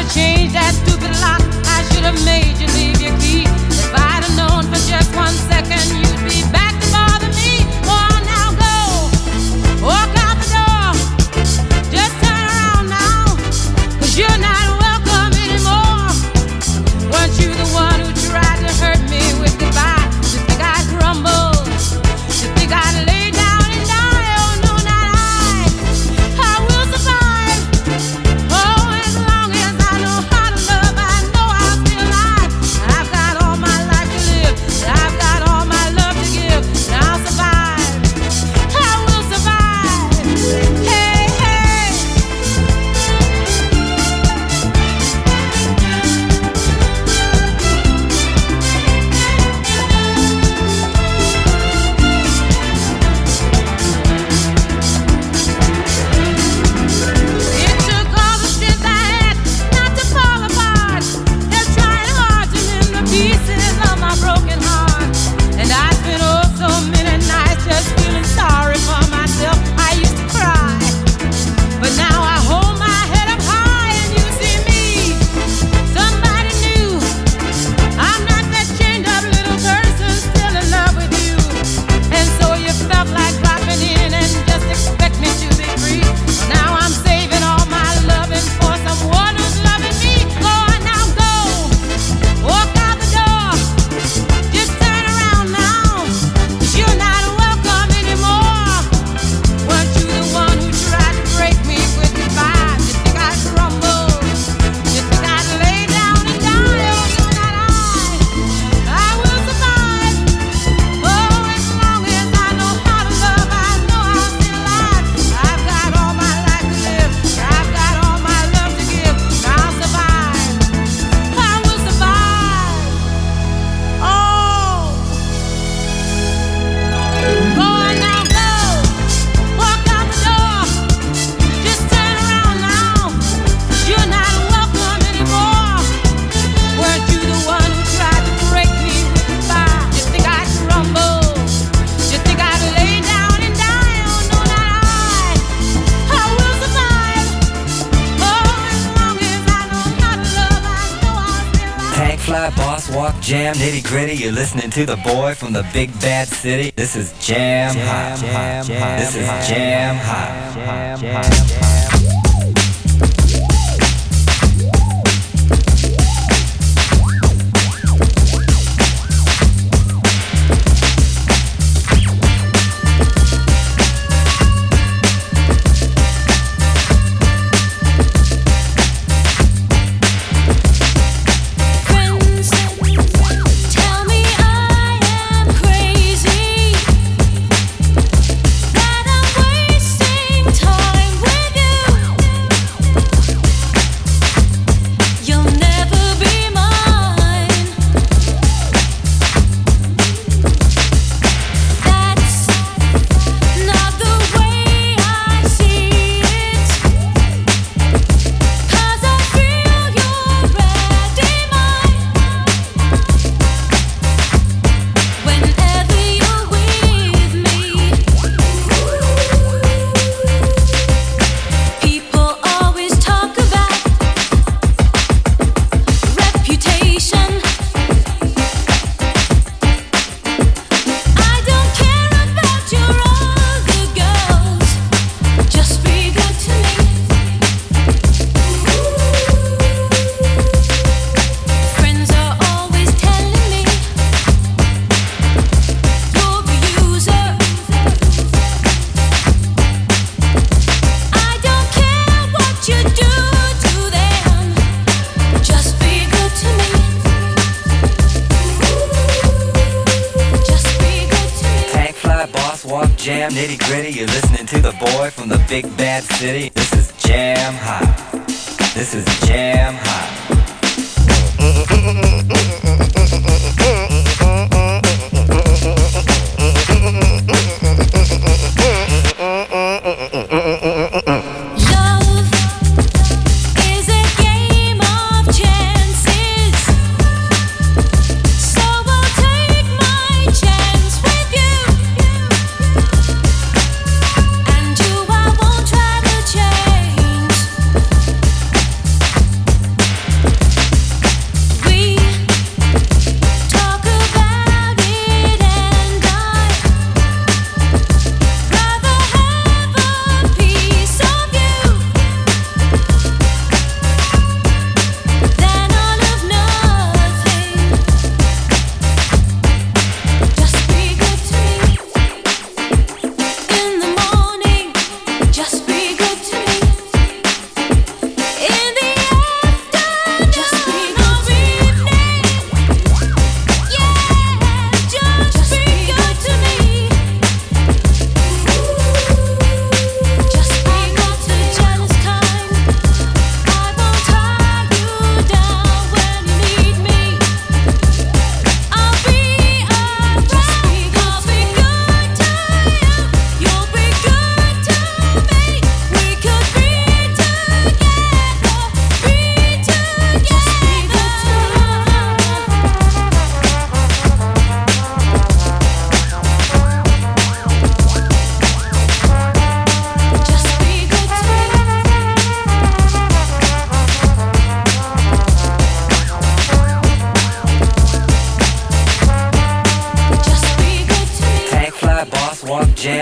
Jam nitty gritty, you're listening to the boy from the big bad city. This is Jam Hot. This is Jam Hot. Jam nitty gritty, you're listening to the boy from the big bad city. This is Jam Hot. This is Jam Hot.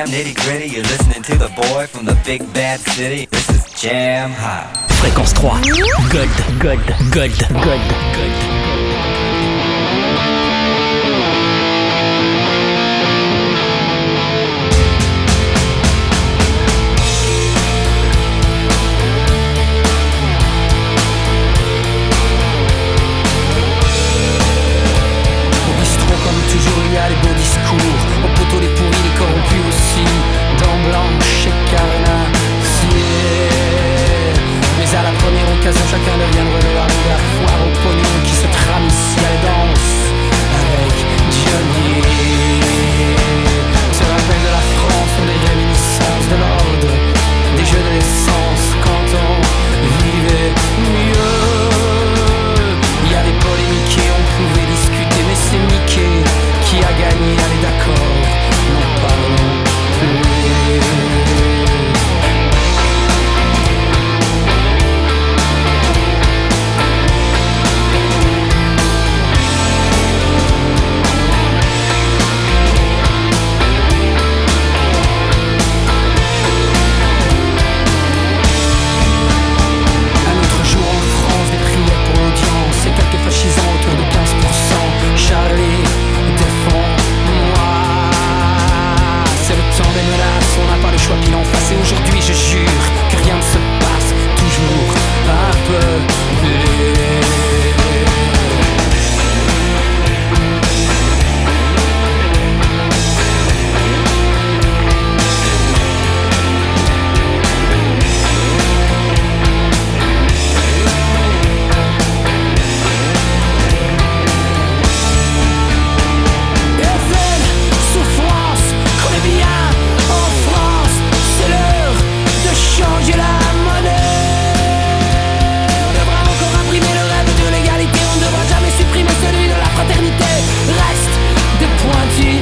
jam nitty gritty. You're listening to the boy from the big bad city. This is Jam Hot. Fréquence 3. Gold. Toujours il y a les beaux discours, au poteau les pourris, les corrompus aussi, dents blanches et carnassiers. Mais à la première occasion, chacun devient le relais de la foire au pognon qui se trame ici à la danse avec Johnny. On se rappelle de la France, des réminiscences de l'ordre, des jeux de l'essence quand on vivait mieux. Il y a des polémiques et on pouvait discuter, mais c'est Mickey qui a gagné, allez d'accord, n'en parlons plus. Un autre jour en France, des prières pour l'audience et quelques fascisants autour de 15%. Charlie, défends-moi. C'est le temps des menaces, on n'a pas le choix pile en face. Et aujourd'hui je jure que rien ne se passe toujours un peu plus. Changer la monnaie. On devra encore imprimer le rêve de l'égalité. On ne devra jamais supprimer celui de la fraternité. Reste de pointu.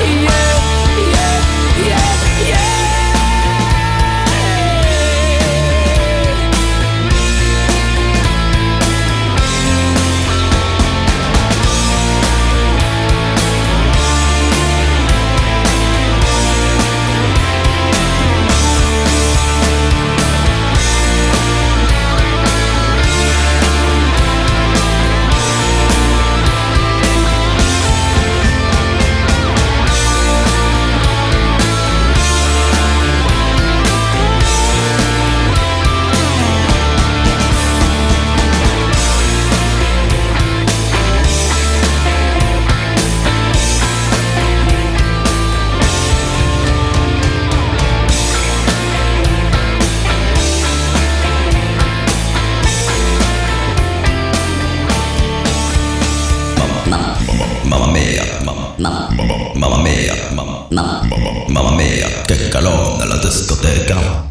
Mamma mia, che calore nella discoteca.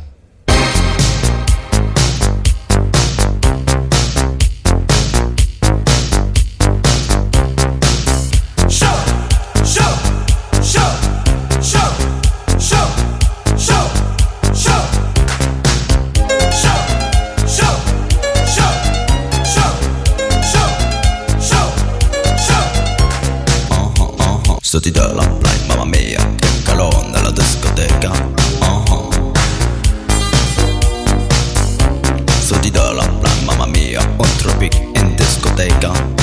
Sotto della play, mamma mia, che calore nella discoteca. Sotto della play, mamma mia, un tropic in discoteca.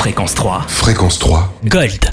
Fréquence 3. Fréquence 3. Gold.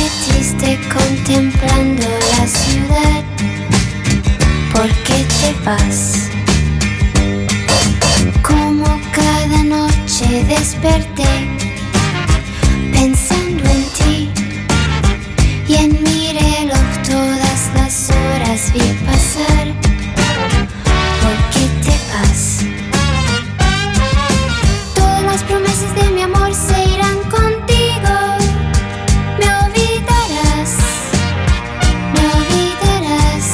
metiste contemplando la ciudad. ¿Por qué te vas? Como cada noche desperté pensando en ti, y en mi reloj todas las horas vi pasar. ¿Por qué te vas? Todas las promesas de mi amor se irán contigo. Me olvidarás, me olvidarás.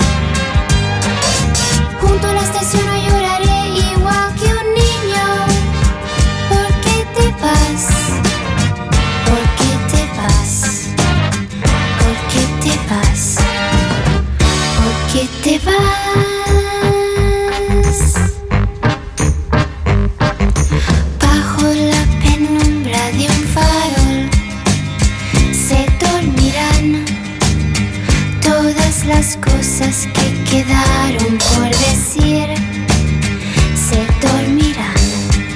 Junto a la estación no lloraré igual que un niño. ¿Por qué te vas? ¿Por qué te vas? ¿Por qué te vas? ¿Por qué te vas? Bajo la penumbra de un farol se dormirán todas las cosas que quedaron por decir. Se dormirán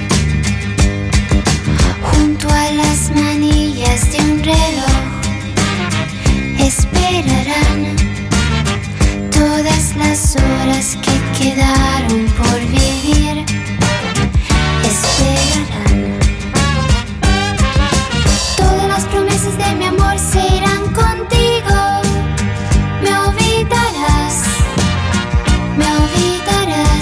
junto a las manillas de un reloj. Esperarán todas las horas que quedaron por vivir. Esperarán. Todas las promesas de mi amor se irán contigo. Me olvidarás, me olvidarás.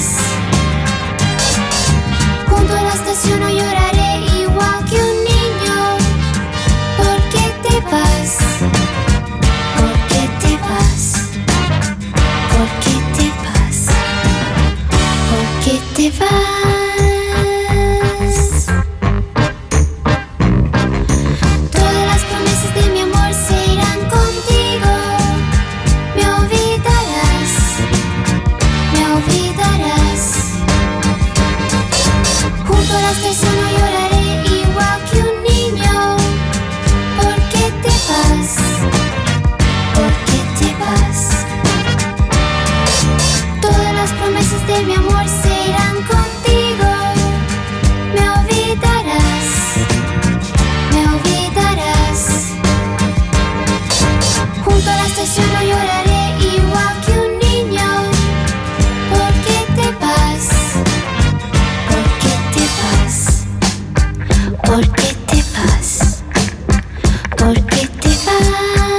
Junto a la estación no lloraré igual que un niño. ¿Por qué te vas? ¿Por qué te vas? ¿Por qué te vas? ¿Por qué te vas? Todas las promesas de mi amor se irán contigo. Me olvidarás, me olvidarás. Junto a la estación no lloraré igual que un niño. ¿Por qué te vas? ¿Por qué te vas? Todas las promesas de mi amor se irán contigo. Me olvidarás, me olvidarás. Junto a la estación no lloraré igual que un niño. ¿Por qué te vas? ¿Por qué te vas? ¿Por qué te vas? ¿Por qué te vas?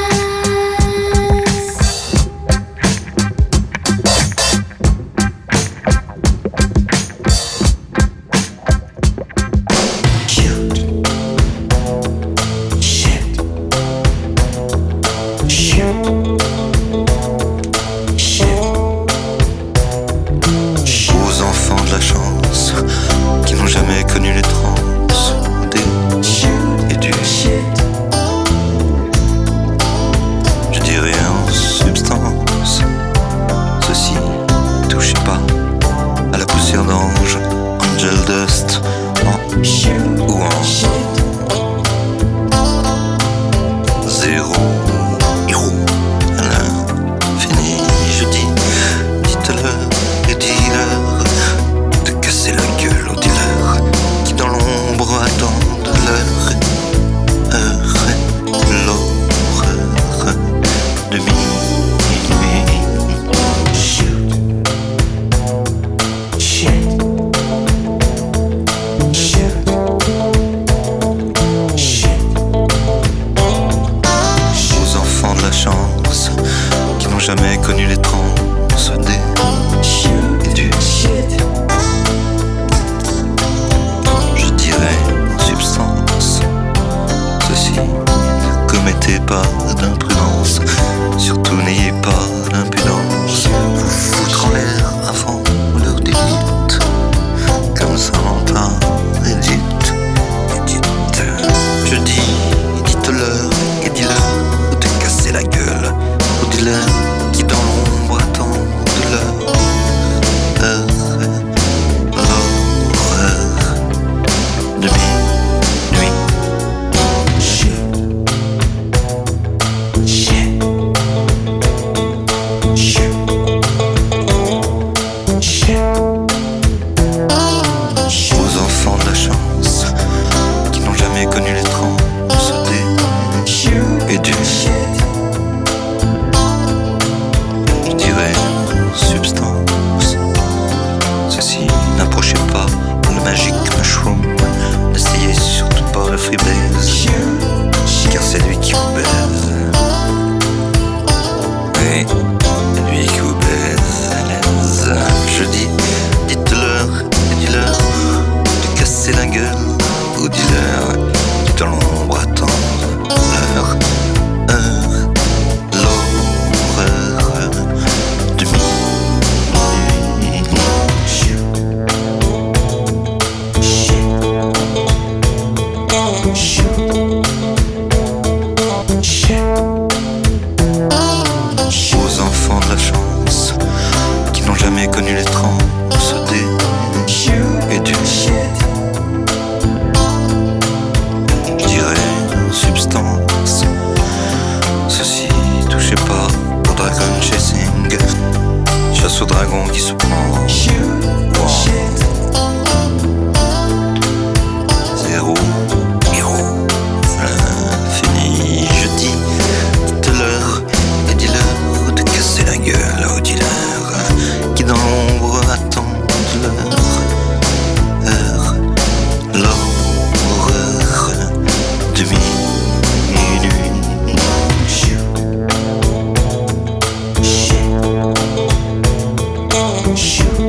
Aux enfants de la chance qui n'ont jamais connu les transes des et du je dirais en substance, ceci touchez pas à la poussière d'ange, angel dust ou en zéro héros à ceci, touchez pas au dragon chasing. Chasse au dragon qui se prend. Wow. Zéro, fini. Je dis de l'heure et dis-leur de casser la gueule aux dealers qui dans l'ombre attendent leur heure, l'horreur de minuit. Shoot.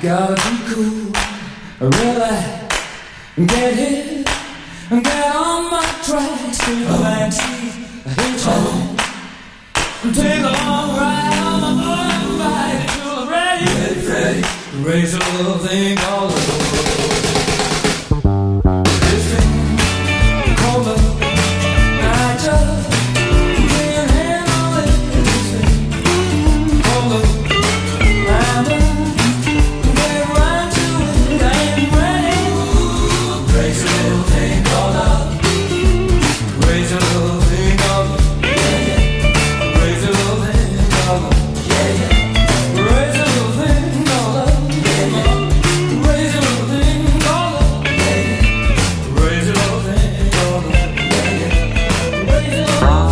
Gotta be cool, really get hit, get on my tracks, take a backseat, a hitchhike, take a long ride on my motorbike to the ready, raise a little thing called love. This thing called love, I just can't handle it. This thing called love, I'm done. Get right to it, I ain't ready. Raise a little thing called love, raise a little thing called love, yeah, yeah. Raise a little thing called love, yeah, yeah. Raise a little thing called love, yeah, yeah. Raise a little thing called love, yeah, yeah. Raise a little thing called love, yeah, yeah. Raise a little thing called love.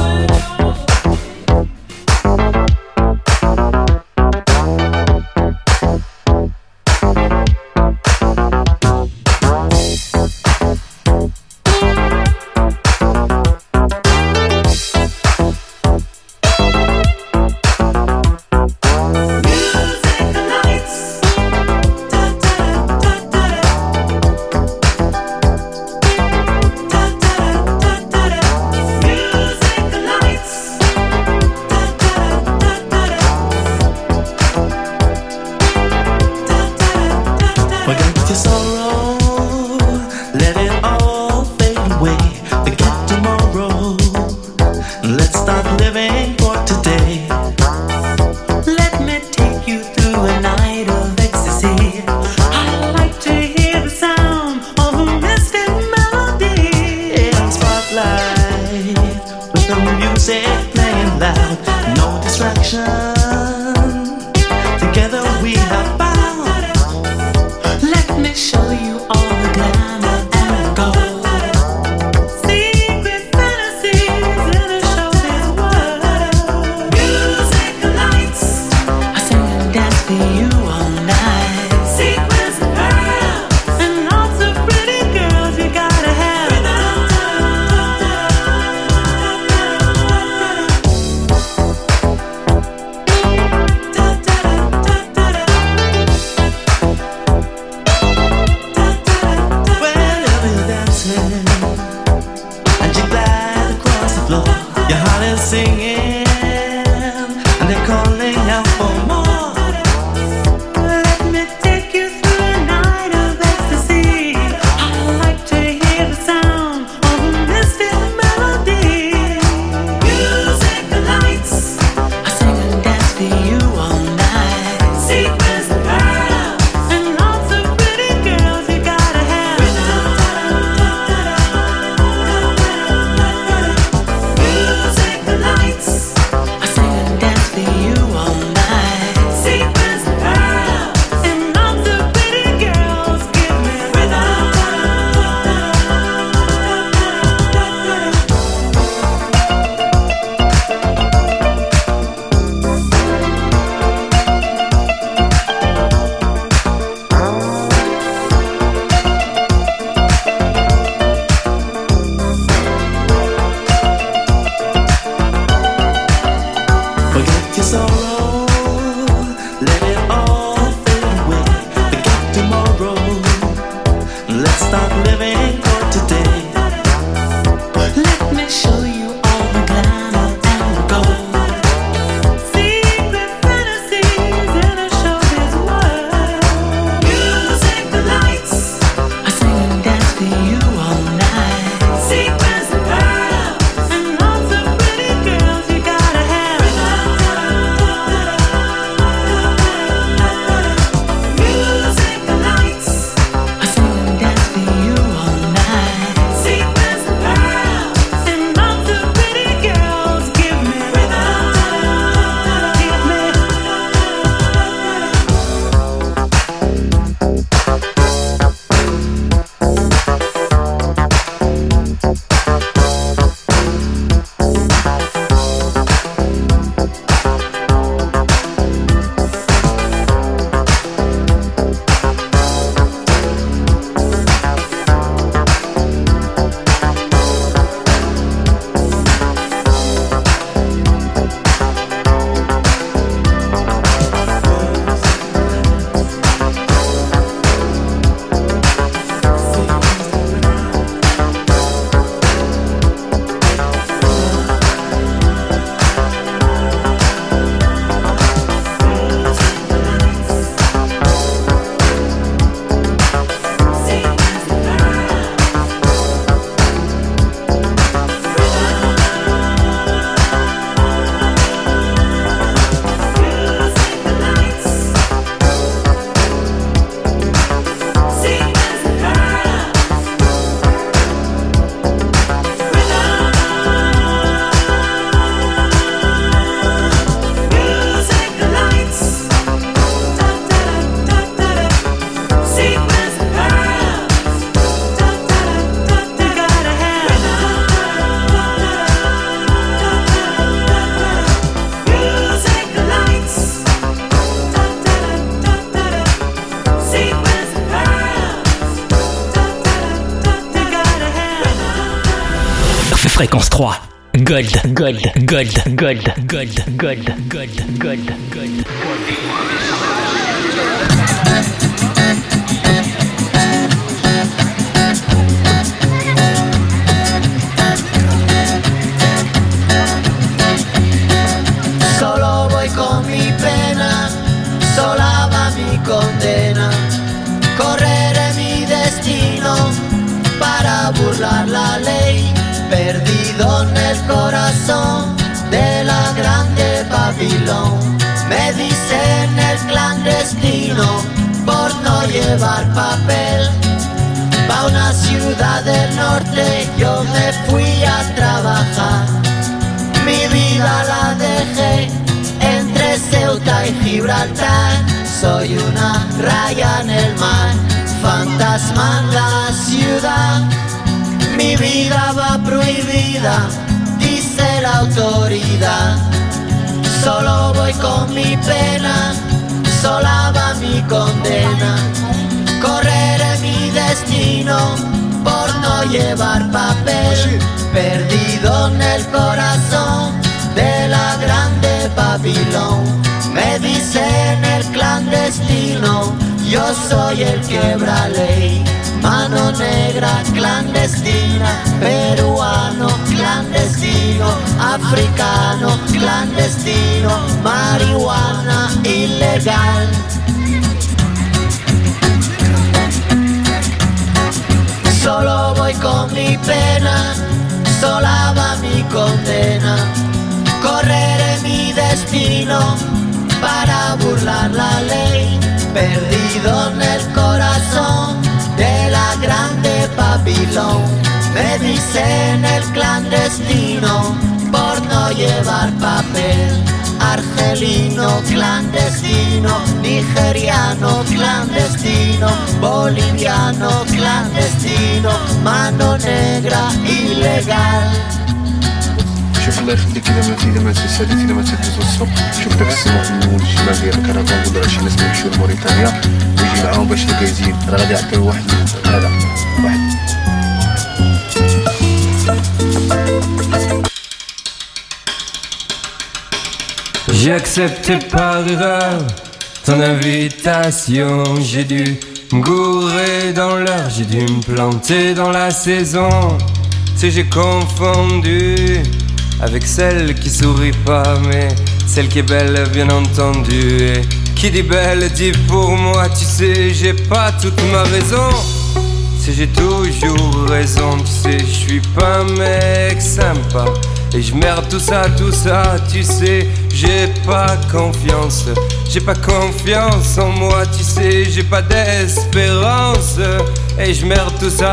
Forget your sorrow, let it all fade away. Forget tomorrow, let's start living for today. Let me take you through a night of ecstasy. I like to hear the sound of a mystic melody. In spotlight, with the music playing loud, no distraction. Together we have bound. Let me show you all the glamour and gold. Secret fantasies in a showbiz world. Music lights, I sing and dance for you all night. Sequins and pearls, and lots of pretty girls you gotta have. Fréquence 3. Gold, gold, gold, gold, gold, gold, gold, gold, gold. Solo voy con mi pena, sola va mi condena. Correré mi destino para burlar la ley. Perdido en el corazón de la grande Babilón. Me dicen el clandestino por no llevar papel. Pa' una ciudad del norte yo me fui a trabajar. Mi vida la dejé entre Ceuta y Gibraltar. Soy una raya en el mar, fantasma en la ciudad. Mi vida va prohibida, dice la autoridad. Solo voy con mi pena, sola va mi condena. Correré mi destino por no llevar papel. Perdido en el corazón de la grande Babilón. Me dicen el clandestino, yo soy el quebra ley. Mano negra clandestina, peruano clandestino, africano clandestino, marihuana ilegal. Solo voy con mi pena, sola va mi condena. Correré mi destino para burlar la ley. Perdido en el corazón de la grande Babilón. Me dicen el clandestino por no llevar papel. Argelino clandestino, nigeriano clandestino, boliviano clandestino, mano negra ilegal. شوف الله يخليك إذا ما تساليت إذا ما تدوز الصبح شوف داك السماح من الشمال ديال الكرفان ولا شي ناس كيمشيو لموريتانيا ويجي معاهم باش الكايزين راه غادي يعطيو واحد هذا واحد. J'ai accepté par erreur ton invitation. J'ai dû me gourer dans l'heure, j'ai dû me planter dans la saison. Tu sais, j'ai confondu avec celle qui sourit pas, mais celle qui est belle, bien entendu. Et qui dit belle dit pour moi, tu sais, j'ai pas toute ma raison. Tu sais, j'ai toujours raison, tu sais, je suis pas un mec sympa. Et je merde tout ça, tu sais, j'ai pas confiance en moi, tu sais, j'ai pas d'espérance. Et je merde tout ça.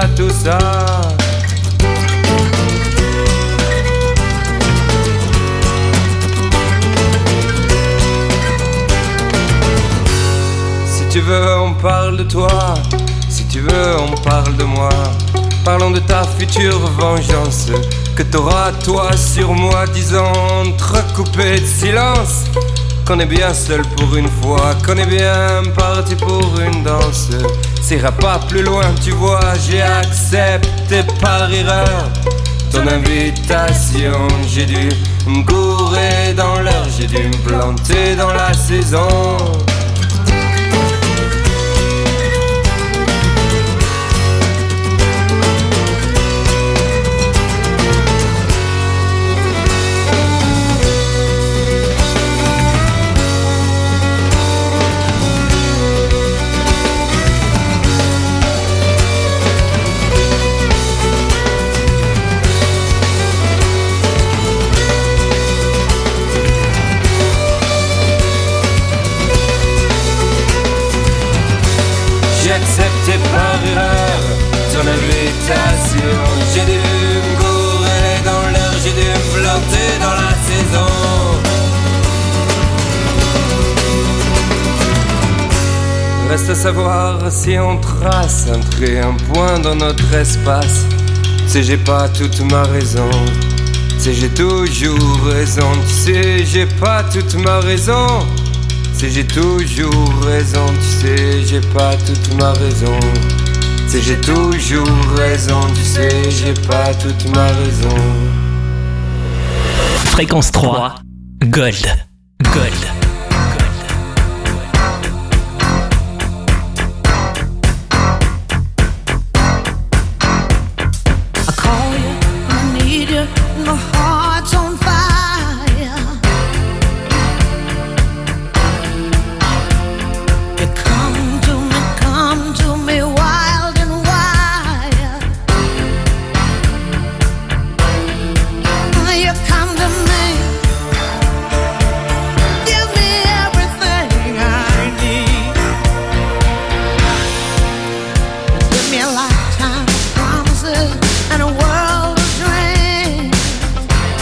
Si tu veux, on parle de toi, si tu veux, on parle de moi. Parlons de ta future vengeance que t'auras toi sur moi, disant entrecoupé de silence qu'on est bien seul pour une fois, qu'on est bien parti pour une danse. Ça ira pas plus loin, tu vois, j'ai accepté par erreur ton invitation. J'ai dû me gourer dans l'heure, j'ai dû me planter dans la saison. J'ai dû me gourer dans l'heure, j'ai dû me planter dans la saison. Reste à savoir si on trace un trait, un point dans notre espace. Tu sais, j'ai pas toute ma raison. Tu sais, j'ai toujours raison. Tu sais, j'ai pas toute ma raison. Tu sais, j'ai toujours raison. Tu sais, j'ai pas toute ma raison. Tu sais, j'ai toujours raison, tu sais, j'ai pas toute ma raison. Fréquence 3, Gold. Gold. My heart's on fire. You come to me wild and wild. You come to me, give me everything I need. Give me a lifetime of promises and a world of dreams.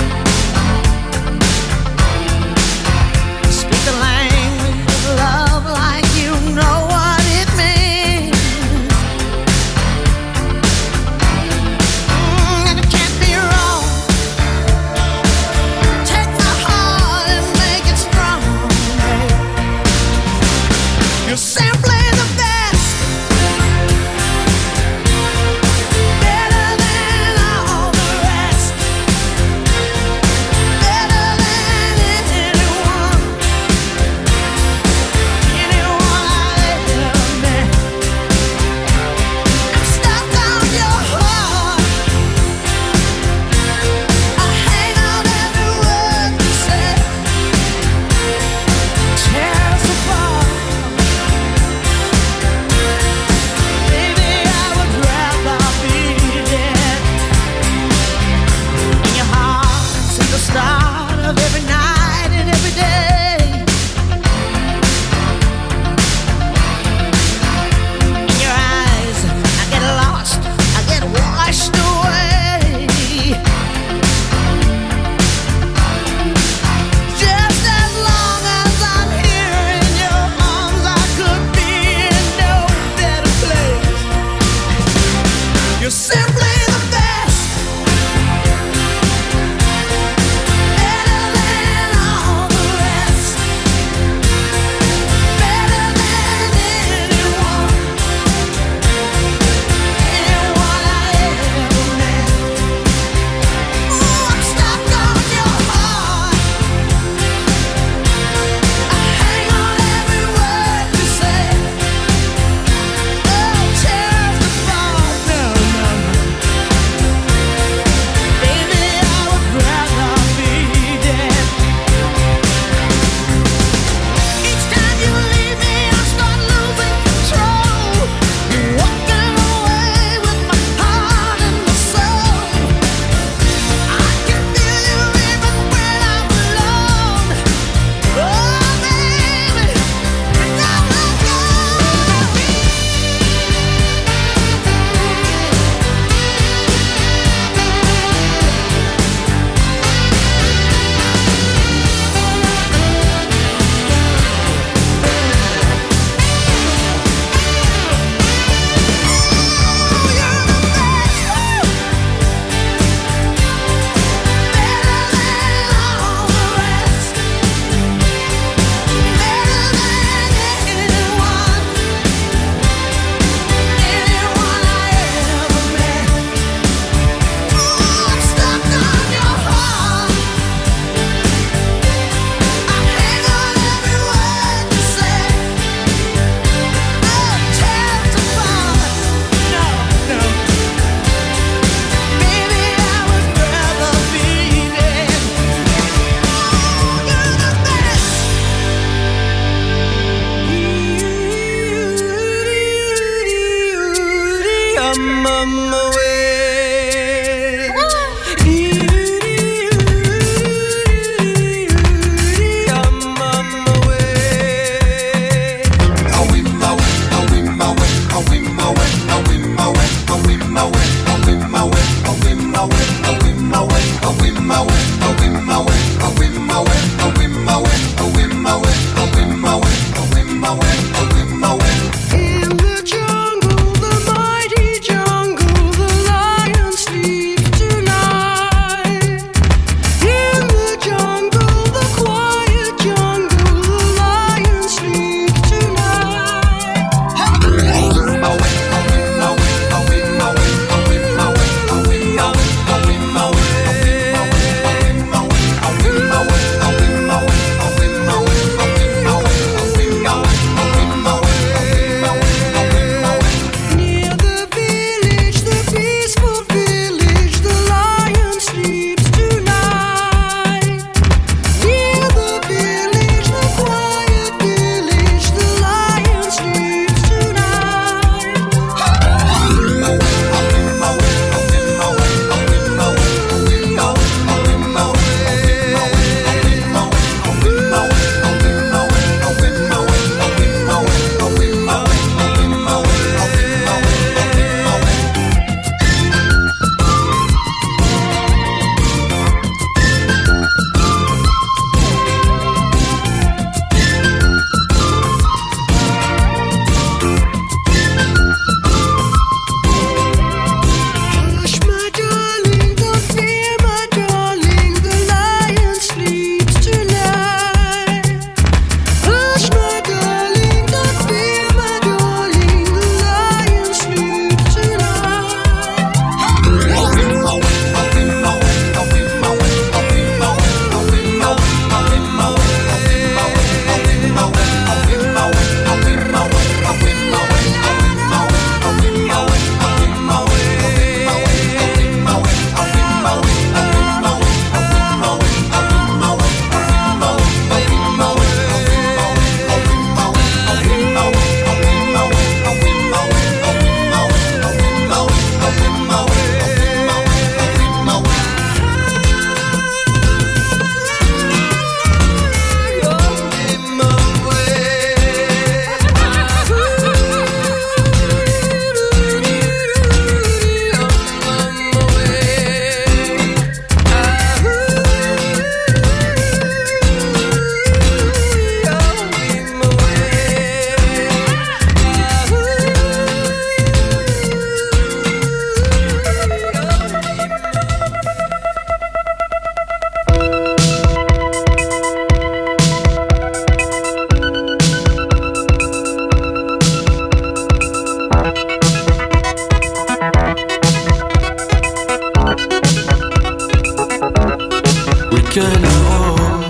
Week-end à Rome,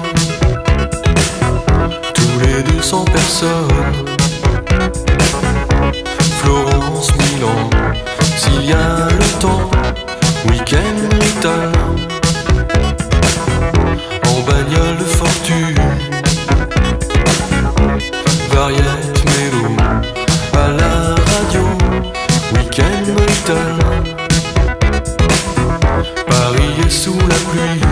tous les 200 personnes. Florence, Milan, s'il y a le temps. Week-end brutal, en bagnole de fortune. Variette, mélo, à la radio. Week-end brutal, Paris est sous la pluie.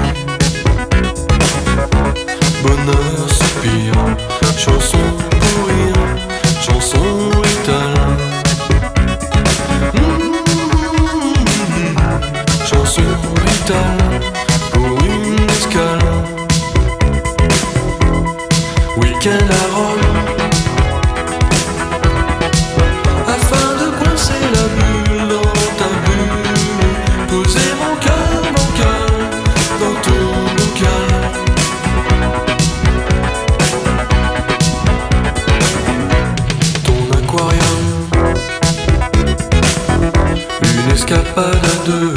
Bonheur, soupir, chanson pour rire, chanson brutale. Chanson brutale pour une escale. Week-end à Rome, afin de coincer la bulle dans ta bulle. Poser mon cœur dans ton bocal. Aquarium, une escapade à deux.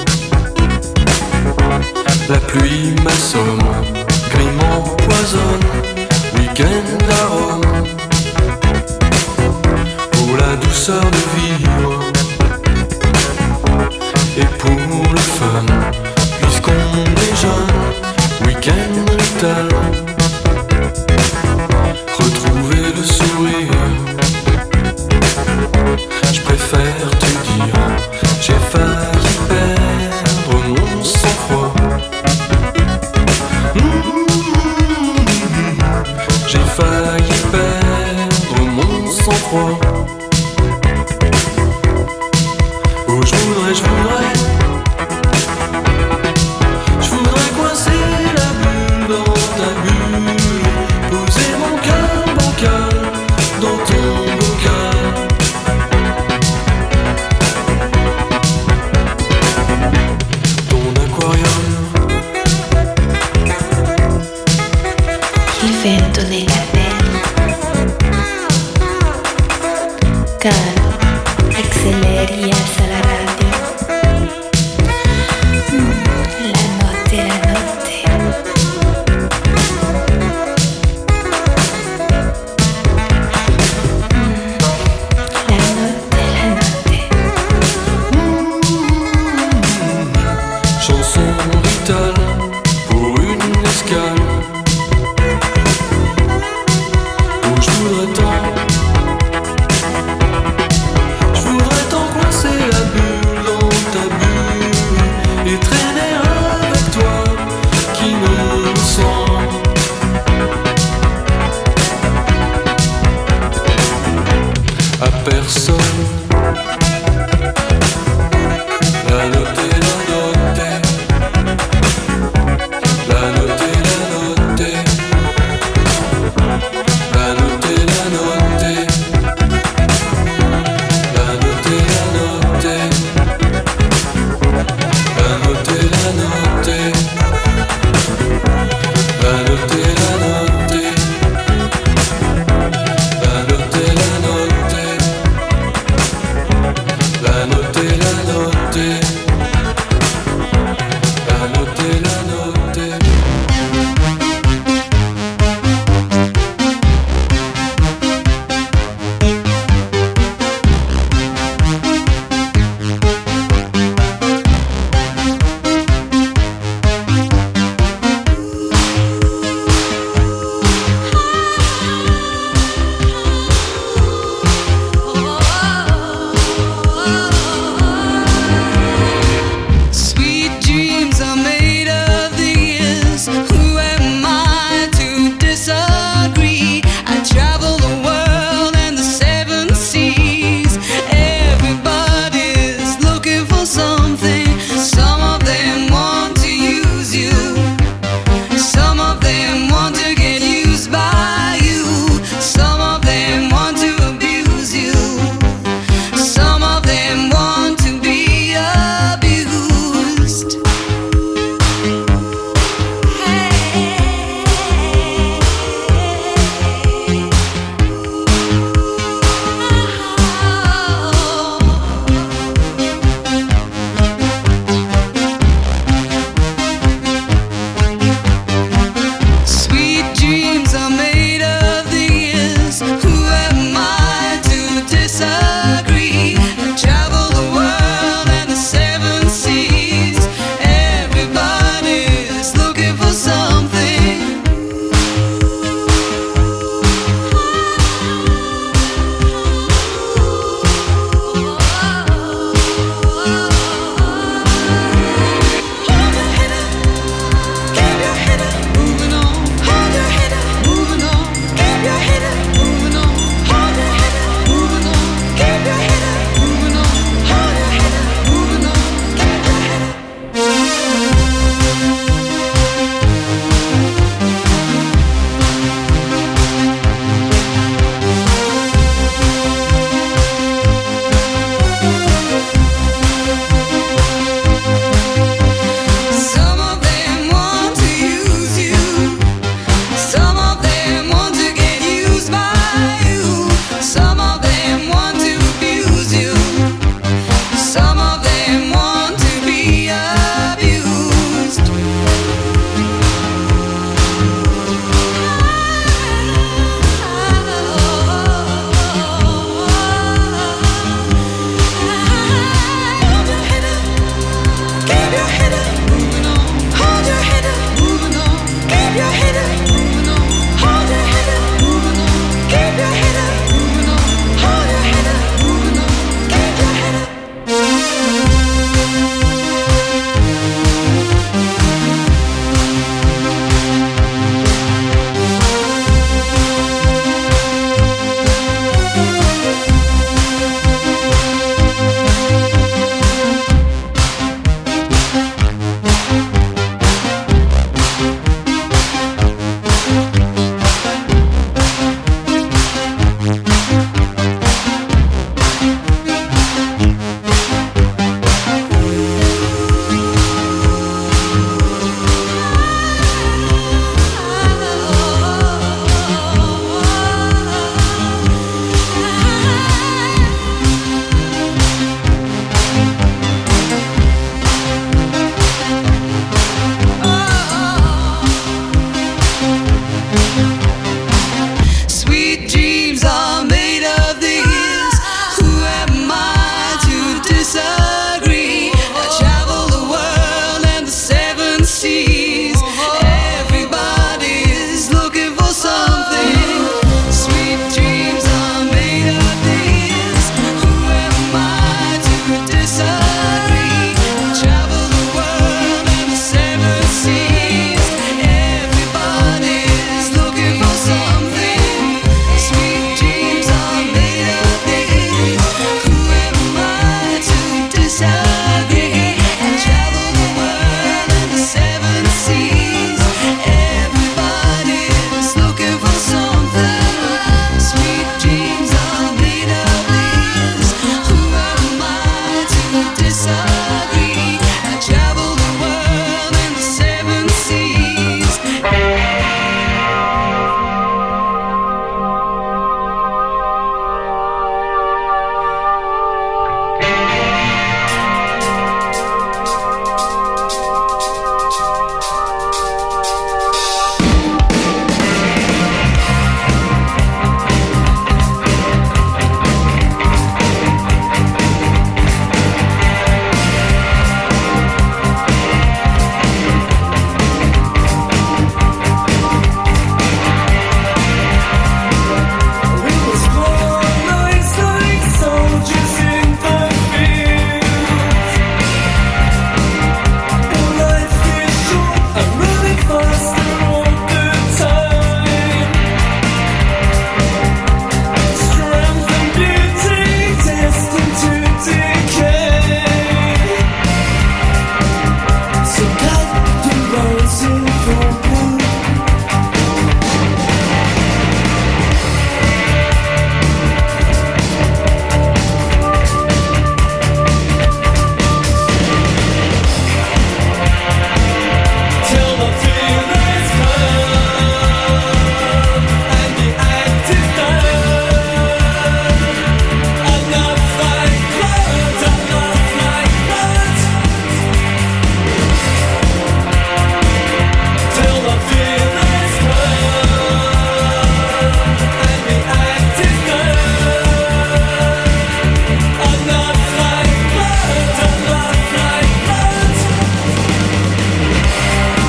La pluie m'assomme, gris m'empoisonne. Week-end à Rome, pour la douceur de vivre et pour le fun.